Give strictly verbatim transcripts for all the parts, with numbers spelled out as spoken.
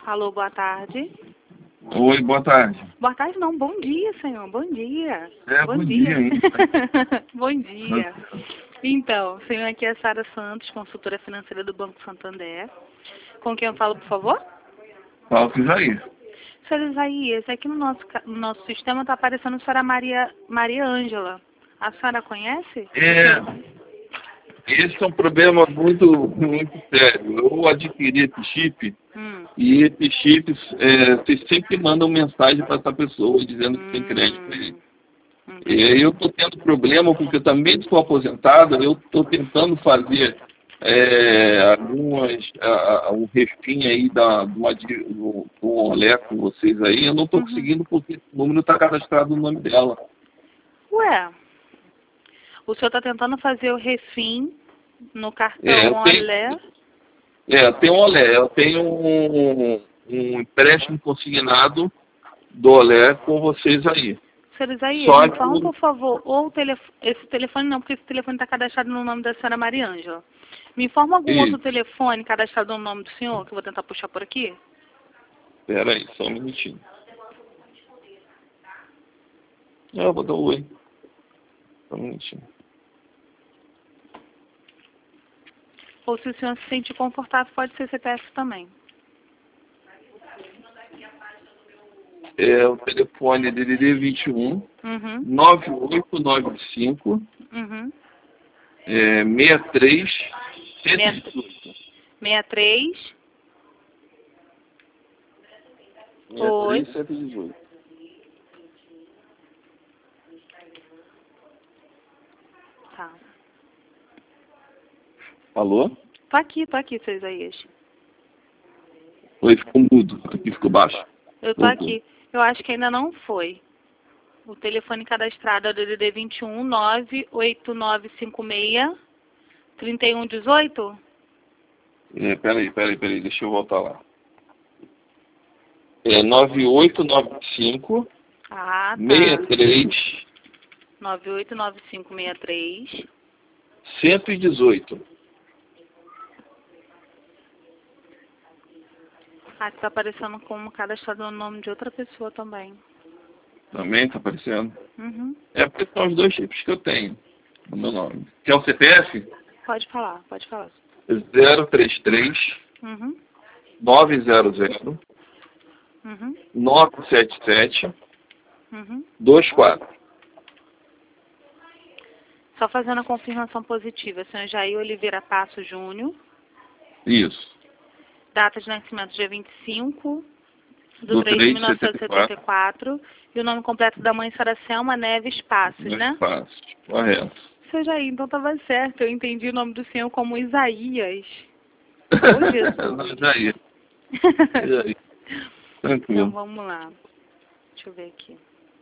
Alô, boa tarde. Oi, boa tarde. Boa tarde não, bom dia, senhor, bom dia. É, bom, bom dia, dia ainda. Bom dia. Então, senhor, aqui é a Sara Santos, consultora financeira do Banco Santander. Com quem eu falo, por favor? Fala com o Isaías. Senhor Isaías, aqui no nosso, no nosso sistema está aparecendo a senhora Maria, Maria Ângela. A senhora conhece? É, esse é um problema muito, muito sério. Eu adquiri esse chip hum. e esse chip, é, vocês sempre mandam mensagem para essa pessoa dizendo que hum. tem crédito para ele. Hum. E eu estou tendo problema porque eu também sou aposentado, eu estou tentando fazer é, algumas, a, a, um refim aí da, de uma, do, do Olé com vocês aí, eu não estou uhum. conseguindo porque o número está cadastrado no nome dela. Ué, o senhor está tentando fazer o refim no cartão é, Olé? É, eu tenho um Olé, eu tenho um, um empréstimo consignado do Olé com vocês aí. Senhor Isaías, me fala, por favor, ou o telefone, esse telefone não, porque esse telefone está cadastrado no nome da senhora Maria Ângela. Me informa algum Isso. outro telefone cadastrado no nome do senhor, que eu vou tentar puxar por aqui? Espera aí, só um minutinho. É, eu vou dar um oi. Só um minutinho. Ou se o senhor se sentir confortável, pode ser C P F também. É o telefone D D D vinte e um, uhum. nove oito nove cinco, uhum. é, sessenta e três, cento e dezoito. sessenta e três. Oi. cento e dezoito. Tá. Alô? Tô aqui, tô aqui, seu Isaías. Oi, ficou mudo. Aqui ficou baixo. Eu tô Voltou. aqui. Eu acho que ainda não foi. O telefone cadastrado é o D D D vinte e um, nove oito nove cinco seis, trinta e um dezoito? É, peraí, peraí, peraí, deixa eu voltar lá. É nove oito nove cinco, ah, tá. sessenta e três. nove oito nove cinco seis três. cento e dezoito. Ah, tá aparecendo como cadastrado no nome de outra pessoa também. Também tá aparecendo? Uhum. É porque são os dois chips que eu tenho no meu nome. Quer o C P F? Pode falar, pode falar. zero três três, uhum. nove zero zero, uhum. nove sete sete, uhum. dois quatro. Só fazendo a confirmação positiva. Senhor Jair Oliveira Passo Júnior. Isso. Data de nascimento dia vinte e cinco do três de mil novecentos e setenta e quatro. E o nome completo da mãe, senhora Selma Neves Passos, Neves né? Passos, correto. Seu Jair, então estava certo. Eu entendi o nome do senhor como Isaías. Ô, Jesus. Jair. Jair. Tranquilo. Então vamos lá. Deixa eu ver aqui.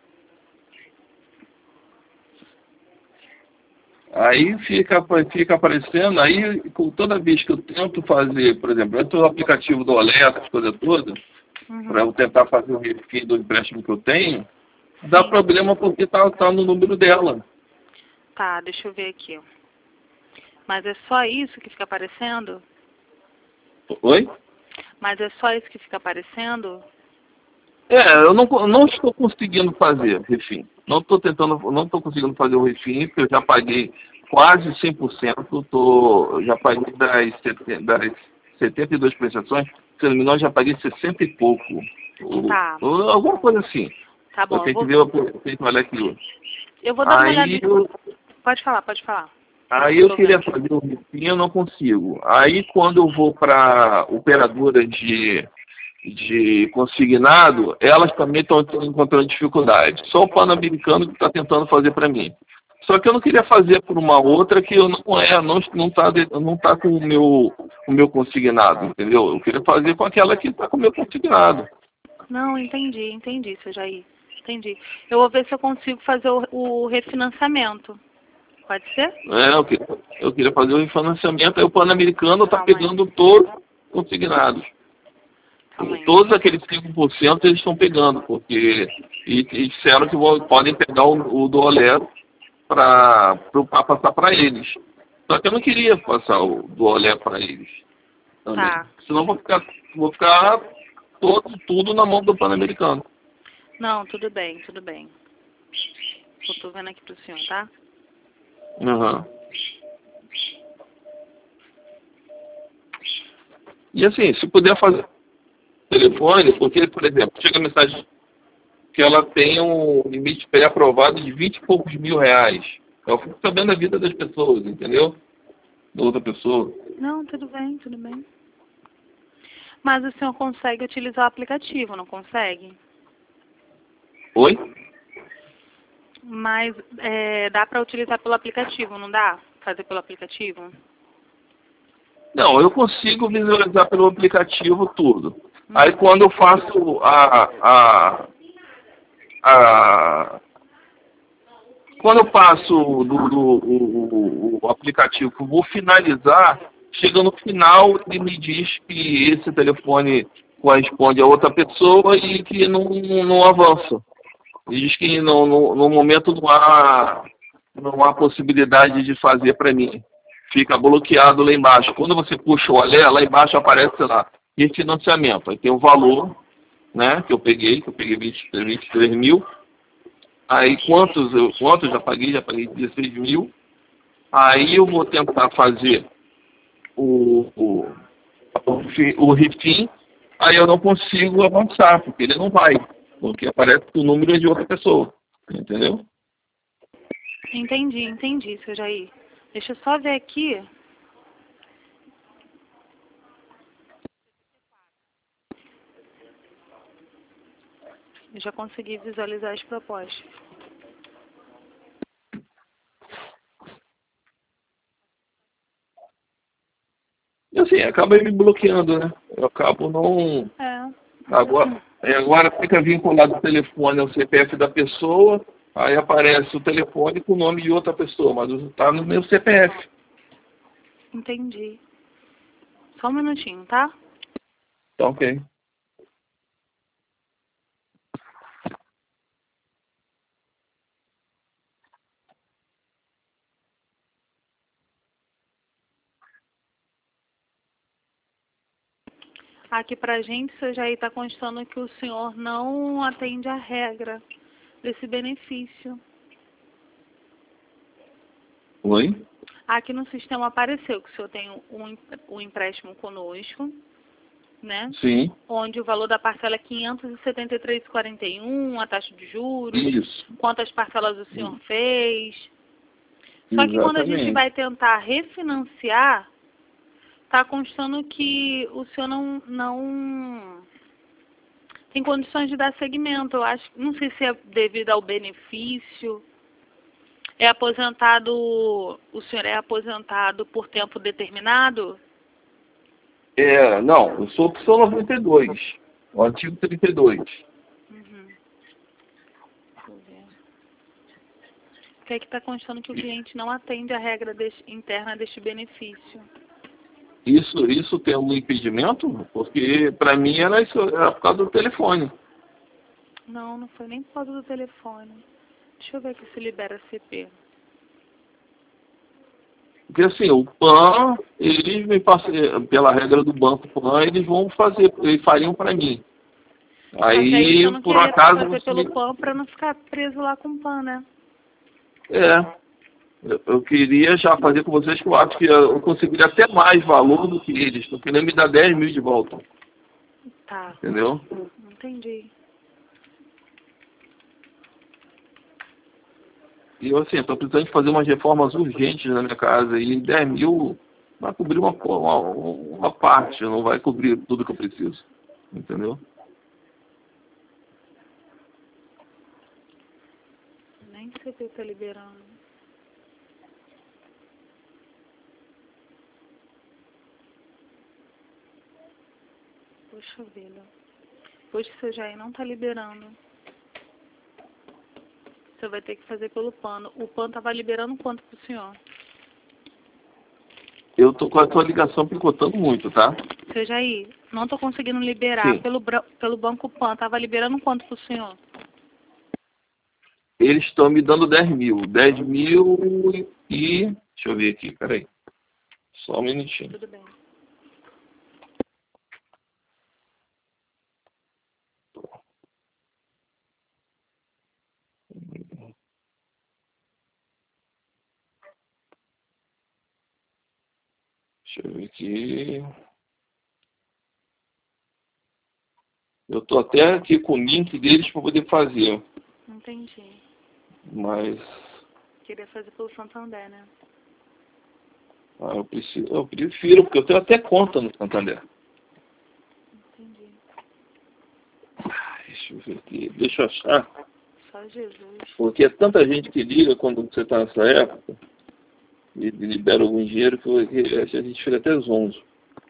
Aí fica, fica aparecendo, aí toda vez que eu tento fazer, por exemplo, eu tenho o aplicativo do Olé, essas coisas todas, uhum. para eu tentar fazer o refim do empréstimo que eu tenho, dá Sim. problema porque tá, tá no número dela. Tá, deixa eu ver aqui. Mas é só isso que fica aparecendo? Oi? Mas é só isso que fica aparecendo? É, eu não, não estou conseguindo fazer refim. Não estou tentando, não estou conseguindo fazer o refim, porque eu já paguei quase cem por cento, tô, já paguei das, das setenta e duas prestações, se não me engano, já paguei sessenta e pouco. Tá. Ou, ou, alguma coisa assim. Tá bom. Eu tenho vou... que ver o que olhar aquilo. Eu vou dar uma aí olhada. Eu... Pode falar, pode falar. Aí eu queria fazer o refim, eu não consigo. Aí quando eu vou para operadora de... de consignado, elas também estão encontrando dificuldade. Só o Pan-Americano que está tentando fazer para mim. Só que eu não queria fazer por uma outra que eu não é, não não está não tá com o meu o meu consignado, entendeu? Eu queria fazer com aquela que está com o meu consignado. Não, entendi, entendi, seu Jair. Entendi. Eu vou ver se eu consigo fazer o, o refinanciamento. Pode ser? É, eu queria, eu queria fazer o refinanciamento, aí o Pan-Americano está pegando todos os consignados. Todos aqueles cinco por cento eles estão pegando, porque e, e disseram que vão, podem pegar o, o do Olé para passar para eles. Só que eu não queria passar o do Olé para eles também. Tá. Senão vou ficar, vou ficar todo, tudo na mão do Pan-Americano. Não, tudo bem, tudo bem. Eu tô vendo aqui pro senhor, tá? Uhum. E assim, se puder fazer telefone, porque, por exemplo, chega a mensagem que ela tem um limite pré-aprovado de vinte e poucos mil reais. Eu fico sabendo da vida das pessoas, entendeu? Da outra pessoa. Não, tudo bem, tudo bem. Mas o senhor consegue utilizar o aplicativo, não consegue? Oi? Mas é, dá para utilizar pelo aplicativo, não dá? Fazer pelo aplicativo? Não, eu consigo visualizar pelo aplicativo tudo. Hum. Aí quando eu faço a, a, a quando eu passo do, do o, o aplicativo que eu vou finalizar, chega no final e me diz que esse telefone corresponde a outra pessoa e que não, não avança. Diz que no, no, no momento não há, não há possibilidade de fazer para mim. Fica bloqueado lá embaixo. Quando você puxa o olé, lá embaixo aparece lá, refinanciamento. Aí tem o valor, né, que eu peguei, que eu peguei vinte, vinte e três mil. Aí quantos eu, quantos eu já paguei? Já paguei dezesseis mil. Aí eu vou tentar fazer o, o, o, o refin. Aí eu não consigo avançar, porque ele não vai. Porque aparece que o número é de outra pessoa. Entendeu? Entendi, entendi, seu Jair. Deixa eu só ver aqui. Eu já consegui visualizar as propostas. E assim, acaba me bloqueando, né? Eu acabo não... É. Agora, agora fica vinculado o telefone ao C P F da pessoa, aí aparece o telefone com o nome de outra pessoa, mas está no meu C P F. Entendi. Só um minutinho, tá? Tá ok. Aqui pra gente, seu Jair, está constando que o senhor não atende à regra desse benefício. Oi? Aqui no sistema apareceu que o senhor tem um, um empréstimo conosco, né? Sim. Onde o valor da parcela é quinhentos e setenta e três reais e quarenta e um centavos, a taxa de juros, Isso. quantas parcelas o senhor Isso. fez. Só que quando a gente Exatamente. vai tentar refinanciar, está constando que o senhor não, não tem condições de dar seguimento. Eu acho, não sei se é devido ao benefício. É aposentado, o senhor é aposentado por tempo determinado? É, não, eu sou opção noventa e dois, o artigo trinta e dois. Uhum. Deixa eu ver. Porque aqui está constando que o cliente não atende à regra deste, interna deste benefício. Isso, isso tem algum impedimento? Porque para mim era, isso, era por causa do telefone. Não, não foi nem por causa do telefone. Deixa eu ver aqui se libera C P. Porque assim, o P A N, eles me passam, pela regra do banco P A N, eles vão fazer, eles fariam para mim. Aí, Só que por não acaso, fazer você pelo me... P A N para não ficar preso lá com o P A N, né? É. Eu, eu queria já fazer com vocês que eu acho que eu conseguiria até mais valor do que eles. Estou querendo me dar dez mil de volta. Tá. Entendeu? Entendi. E eu, assim, estou precisando de fazer umas reformas urgentes na minha casa. E dez mil vai cobrir uma, uma, uma parte, não vai cobrir tudo que eu preciso. Entendeu? Nem C P está liberando. Poxa vida. Hoje o seu Jair não está liberando. Você vai ter que fazer pelo P A N. O P A N estava liberando quanto para o senhor? Eu tô com a tua ligação picotando muito, tá? Seu Jair, não estou conseguindo liberar. Sim. Pelo, pelo banco P A N, estava liberando quanto para o senhor? Eles estão me dando dez mil. dez mil e... Deixa eu ver aqui, peraí. Só um minutinho. Tudo bem. Deixa eu ver aqui. Eu tô até aqui com o link deles para poder fazer. Entendi. Mas... Queria fazer pelo Santander, né? Ah, eu, preciso, eu prefiro, porque eu tenho até conta no Santander. Entendi. Deixa eu ver aqui. Deixa eu achar. Só Jesus. Porque é tanta gente que liga quando você está nessa época. E libera algum dinheiro que a gente fica até zonzo.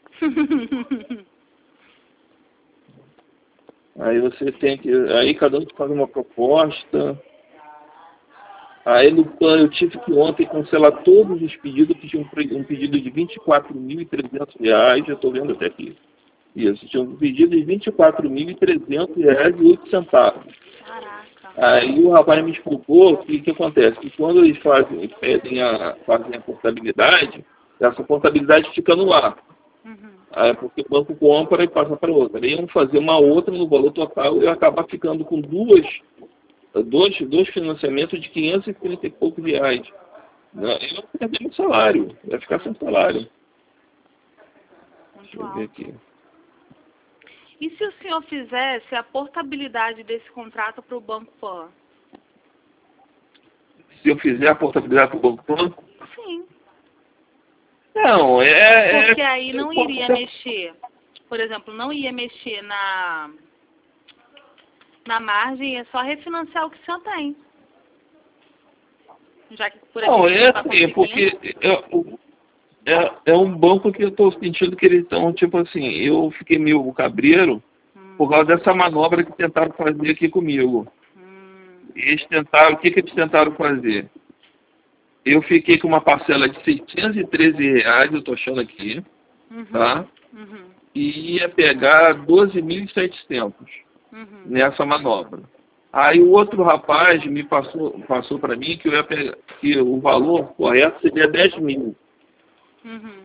Aí você tem que... Aí cada um faz uma proposta. Aí no plano eu tive que ontem cancelar todos os pedidos, que tinha um, um pedido de vinte e quatro mil e trezentos reais, eu estou vendo até aqui. Isso, tinha um pedido de vinte e quatro mil e trezentos reais e oito centavos. Caraca. Aí o rapaz me explicou o que, que acontece, que quando eles fazem, pedem a, fazem a portabilidade, essa portabilidade fica no ar. Uhum. Aí, porque o banco compra e passa para outra. Aí iam fazer uma outra no valor total e eu acabar ficando com duas, dois, dois financiamentos de quinhentos e trinta e poucos reais. Eu não perder meu salário, vai ficar sem salário. Muito Deixa eu alto. ver aqui. E se o senhor fizesse a portabilidade desse contrato para o Banco Pan? Se eu fizer a portabilidade para o Banco Pan? Sim. Não, é... Porque é, aí não eu iria posso- mexer, por exemplo, não ia mexer na, na margem, é só refinanciar o que o senhor tem. Já que por aqui Não, o é senhor está assim, conseguindo. porque é, é, é um banco que eu estou sentindo que eles estão, tipo assim, eu fiquei meio cabreiro Hum, por causa dessa manobra que tentaram fazer aqui comigo. hum, Eles tentaram, o que, que eles tentaram fazer? Eu fiquei com uma parcela de seiscentos e treze reais, eu estou achando aqui, uhum, tá? uhum, E ia pegar doze mil e setecentos uhum, nessa manobra. Aí o outro rapaz me passou, passou para mim que, eu ia pegar, que o valor correto seria dez mil. uhum.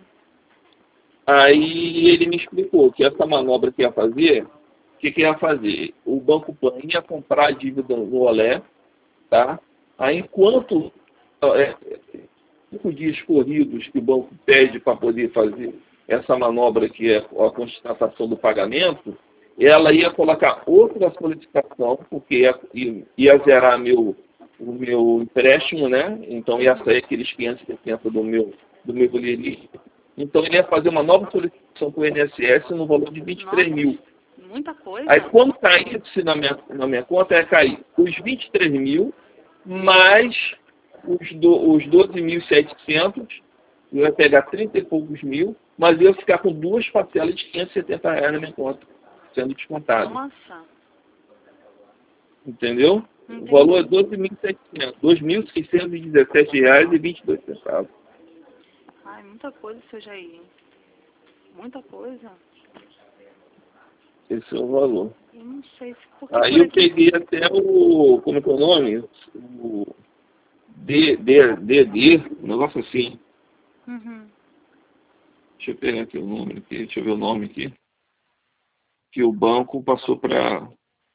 Aí ele me explicou que essa manobra que ia fazer, o que, que ia fazer? O Banco Pan ia comprar a dívida no Olé, tá? Aí enquanto é, cinco dias corridos que o banco pede para poder fazer essa manobra que é a constatação do pagamento, ela ia colocar outra solicitação, porque ia, ia, ia zerar meu, o meu empréstimo, né? Então ia sair aqueles quinhentos e setenta do meu, do meu boletim. Então ele ia fazer uma nova solicitação para o I N S S no valor de vinte e três mil. Muita coisa. Aí quando caísse na minha, na minha conta, ia cair os vinte e três mil mais os, do, os doze mil e setecentos, eu ia pegar trinta e poucos mil, mas eu ia ficar com duas parcelas de quinhentos e setenta reais na minha conta, sendo descontado. Nossa. Entendeu? Entendi. O valor é doze mil e setecentos, dois mil seiscentos e dezessete reais e vinte e dois centavos. Ai, muita coisa, seu Jair. Muita coisa. Esse é o valor. Eu não sei se... Porque Aí por eu aqui... peguei até o, como é que é o nome? O D, D, D, D, um negócio assim. Uhum. Deixa eu pegar aqui o nome aqui, deixa eu ver o nome aqui. Que o banco passou para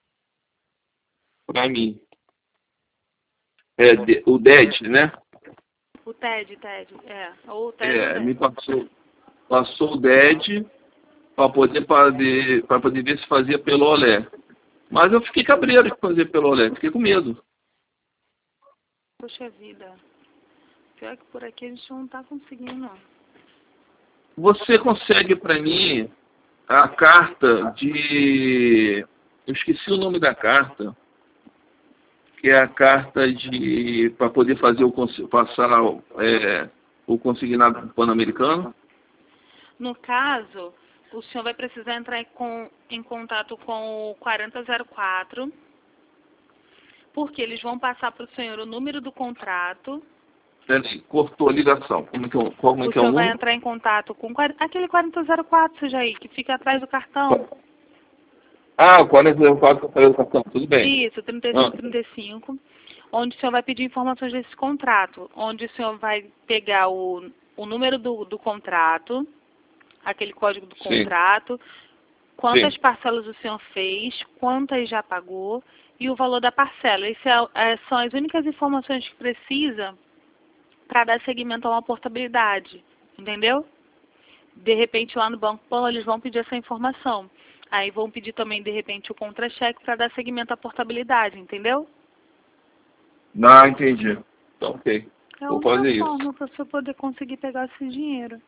para mim. É, de- o D E D, né? O TED, TED, é. Ou o TED ou o É, me TED. passou, passou o D E D para poder, poder, pra poder ver se fazia pelo Olé. Mas eu fiquei cabreiro de fazer pelo Olé, fiquei com medo. Poxa vida. Pior que por aqui a gente não tá conseguindo. Você consegue para mim a carta de... Eu esqueci o nome da carta. Que é a carta de para poder fazer o cons- passar é, o consignado pan-americano. No caso, o senhor vai precisar entrar em, com, em contato com o quarenta zero quatro, porque eles vão passar para o senhor o número do contrato. Peraí, cortou a ligação. Como é que, é- como é, O que é o senhor vai número? entrar em contato com quar- aquele quarenta zero quatro, seu Jair, que fica atrás do cartão. Ah, o quarenta zero quatro que eu falei do cartão, tudo bem. Isso, trinta e Ah, cinco trinta e cinco, onde o senhor vai pedir informações desse contrato, onde o senhor vai pegar o, o número do, do contrato, aquele código do sim, contrato, quantas sim. parcelas o senhor fez, quantas já pagou e o valor da parcela. Essas é, são as únicas informações que precisa para dar seguimento a uma portabilidade, entendeu? de repente lá no banco, bom, eles vão pedir essa informação. Aí vão pedir também, de repente, o contra-cheque para dar seguimento à portabilidade, entendeu? Não, entendi. Tá ok. É Vou uma fazer forma isso. para você poder conseguir pegar esse dinheiro.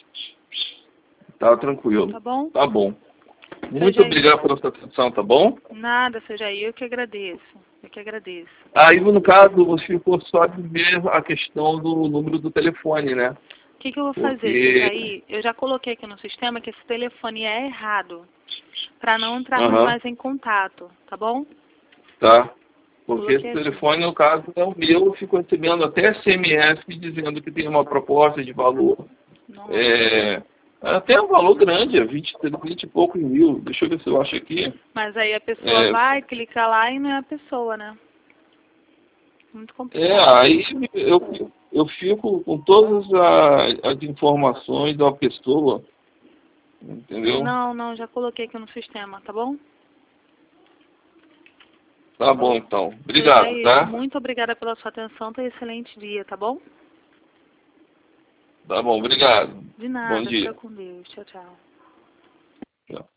Tá tranquilo. Tá bom? Tá bom. Muito Seja obrigado pela sua atenção, tá bom? Nada, seja eu que agradeço. Eu que agradeço. Aí, no caso, você ficou só de ver a questão do número do telefone, né? O que, que eu vou Porque... fazer? Aí, eu já coloquei aqui no sistema que esse telefone é errado. Para não entrarmos Uhum. mais em contato, tá bom? Tá. Porque Coloquei esse aqui. telefone, no caso, é o meu, eu fico recebendo até S M S dizendo que tem uma proposta de valor. É, até um valor grande, é vinte, vinte e poucos mil. Deixa eu ver se eu acho aqui. Mas aí a pessoa É, vai, clica lá e não é a pessoa, né? Muito complicado. é aí eu, eu fico com todas as, as informações da pessoa, entendeu? Não, não, já coloquei aqui no sistema, tá bom? Tá bom, então. Obrigado, tá? Muito obrigada pela sua atenção. Tenha um excelente dia, tá bom? Tá bom, obrigado. De nada. Bom dia. Fica com Deus. Tchau, tchau. Tchau.